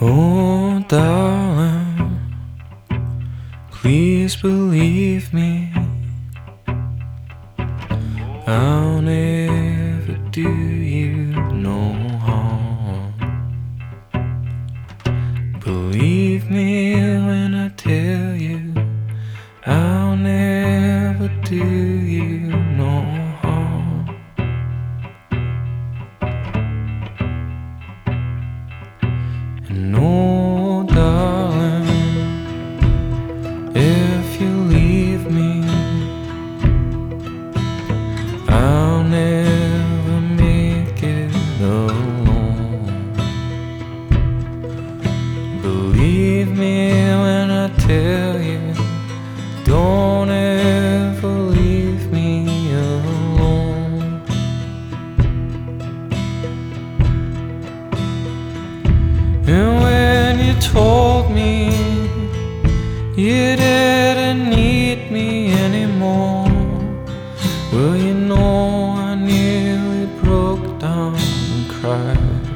Oh, darling, please believe me, I'll never do you no harm. Believe me when I tell you, I'll never do you no harm. And oh, darling, if you leave me, I'll never make it alone. Believe me when I tell you, don't ever leave me alone. And when you told me you didn't need me anymore, well, you know I nearly broke down and cried.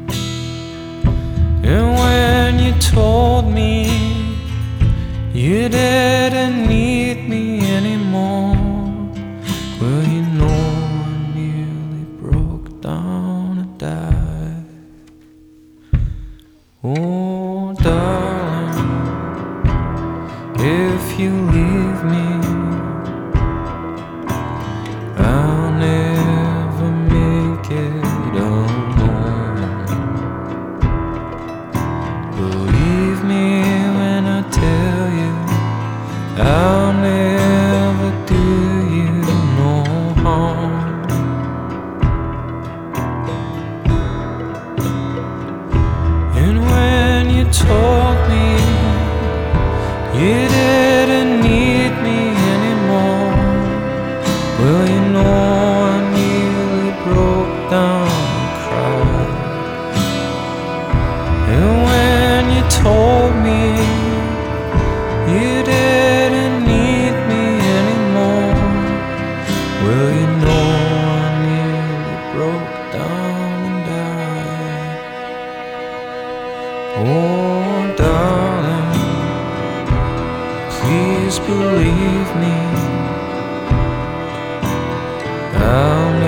And when you told me you didn't need me anymore, well, you know I nearly broke down and died. Oh, darling, if you leave me, I'll never make it alone. Believe me when I tell you, I'll never do you no harm. And when you told me you didn't need me anymore, well, you know I nearly broke down and cried. And when you told me you didn't need me anymore, well, you know I nearly broke down and died. Oh, darling, please believe me, I'll